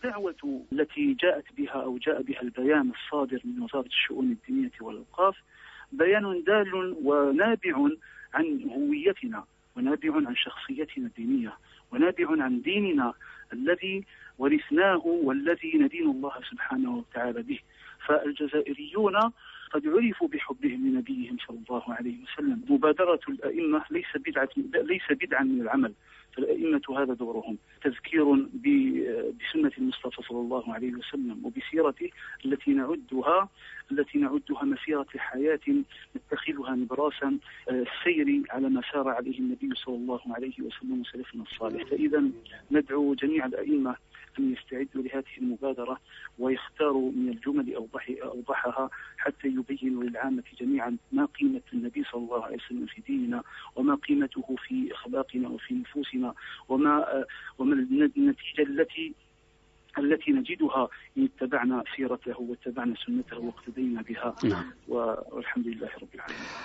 الدعوة التي جاءت بها أو جاء بها البيان الصادر من وزارة الشؤون الدينية والأوقاف بيان دال ونابع عن هويتنا، ونابع عن شخصيتنا الدينية، ونابع عن ديننا الذي ورثناه والذي ندين الله سبحانه وتعالى به. فالجزائريون قد عرفوا بحبهم لنبيهم صلى الله عليه وسلم. مبادرة الأئمة ليس بدعا من العمل، فالأئمة هذا دورهم، تذكير بسنة المصطفى صلى الله عليه وسلم وبسيرته التي نعدها مسيرة حياة نتخذها نبراسا السير على ما سار عليه النبي صلى الله عليه وسلم وسلفنا الصالح. فإذا ندعو جميع الأئمة أن يستعدوا لهذه المبادرة ويختاروا من الجمل أوضحها حتى يبينوا للعامة جميعا ما قيمة النبي صلى الله عليه وسلم في ديننا، وما قيمته في أخلاقنا وفي نفوسنا، وما النتيجة التي نجدها إن اتبعنا سيرته واتبعنا سنته واقتدينا بها. والحمد لله رب العالمين.